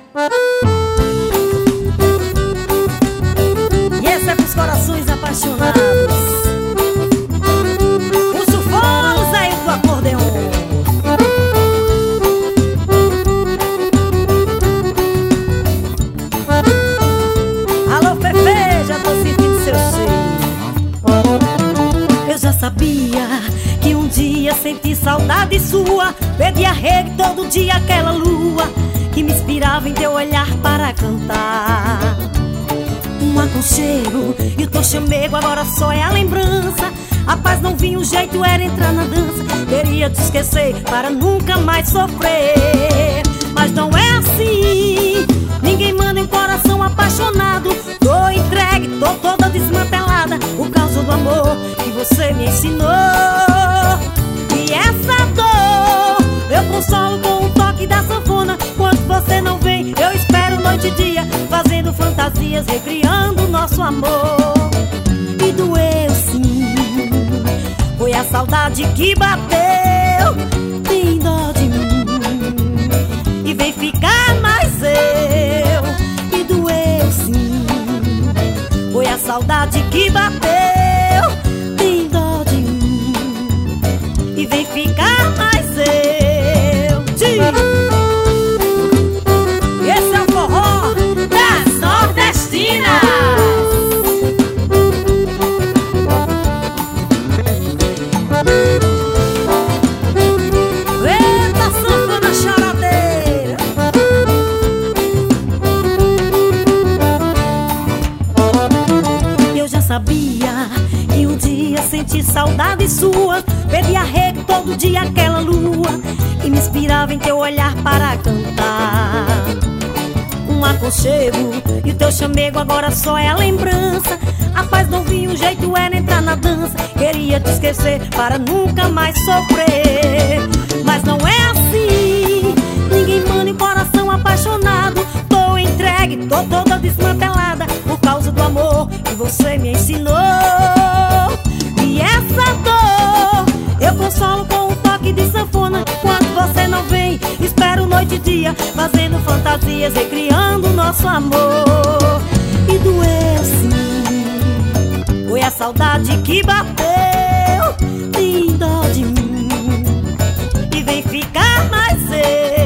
E esse é pros corações apaixonados. O sulfone Zé do acordeon. Alô, Fefe, já tô sentindo seu cheiro. Eu já sabia que um dia senti saudade sua. Pedi arrego todo dia aquela lua que me inspirava em teu olhar para cantar. Um aconchego e o teu chamego agora só é a lembrança. A paz não vinha, o jeito era entrar na dança. Queria te esquecer para nunca mais sofrer, mas não é assim. Ninguém manda em um coração apaixonado. Tô entregue, tô toda desmantelada por causa do amor que você me ensinou. E essa dor eu consolo com um toque da sanfona. Quando você não vem, eu espero noite e dia, fazendo fantasias, recriando nosso amor. E doeu sim, foi a saudade que bateu. Tem dó de mim e vem ficar mais eu. E doeu sim, foi a saudade que bateu. Tem dó de mim e vem ficar mais eu. Esse é o forró das nordestinas. Eita, sanfona choradeira. Eu já sabia que um dia senti saudade sua. Pedi arrego todo dia aquela lua que me inspirava em teu olhar para cantar. Um aconchego e o teu chamego agora só é a lembrança. A paz não vinha, o jeito era entrar na dança. Queria te esquecer para nunca mais sofrer, mas não é assim. Ninguém manda em coração apaixonado. Tô entregue, tô toda desmantelada por causa do amor que você me ensinou. E essa dor eu consolo com um toque de sanfona. Quando você não vem, espero noite e dia, fazendo fantasias, recriando nosso amor. E doeu sim, foi a saudade que bateu. Tem dó de mim e vem ficar mais eu.